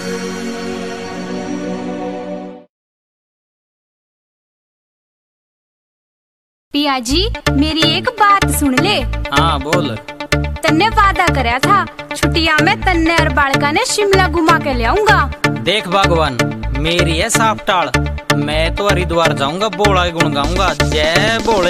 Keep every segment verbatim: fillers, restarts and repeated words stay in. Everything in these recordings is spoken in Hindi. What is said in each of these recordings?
पिया जी मेरी एक बात सुन ले। हाँ बोल। तन्ने वादा करया था छुट्टिया में तन्ने और बालका ने शिमला घुमा के ले आऊंगा। देख भगवान मेरी है साफ टाल, मैं तो हरिद्वार जाऊंगा, बोला गुण गाऊंगा, जय बोले।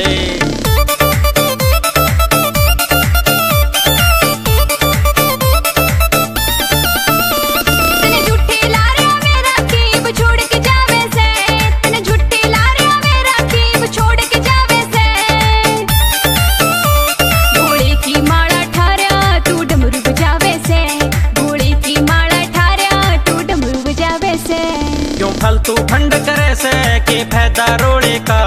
फालतू फंड करे से के फायदा रोड़े का,